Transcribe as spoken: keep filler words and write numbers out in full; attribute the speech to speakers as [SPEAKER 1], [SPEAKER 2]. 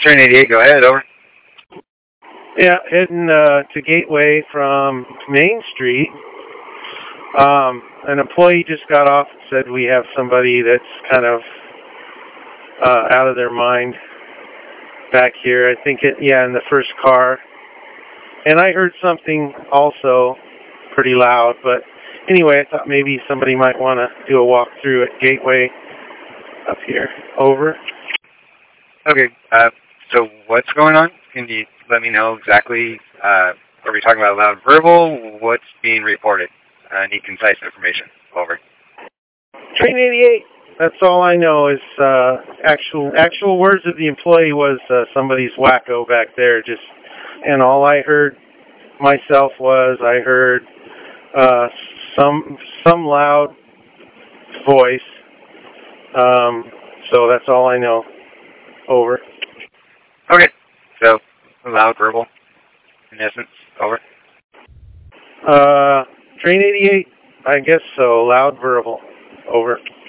[SPEAKER 1] Train eighty-eight, go ahead, over.
[SPEAKER 2] Yeah, heading uh, to Gateway from Main Street. Um, an employee just got off and said we have somebody that's kind of uh, out of their mind back here. I think it, yeah, in the first car. And I heard something also pretty loud, but anyway, I thought maybe somebody might want to do a walkthrough at Gateway up here. Over.
[SPEAKER 1] Okay, uh, so what's going on? Can you let me know exactly, uh, are we talking about loud verbal? What's being reported? I need concise information. Over.
[SPEAKER 2] Train eighty-eight. That's all I know is uh, actual actual words of the employee was uh, somebody's wacko back there. Just and all I heard myself was I heard uh, some some loud voice. Um, so that's all I know. Over.
[SPEAKER 1] Okay, so loud verbal, in essence. Over.
[SPEAKER 2] Uh, Train eighty-eight. I guess so. Loud verbal. Over.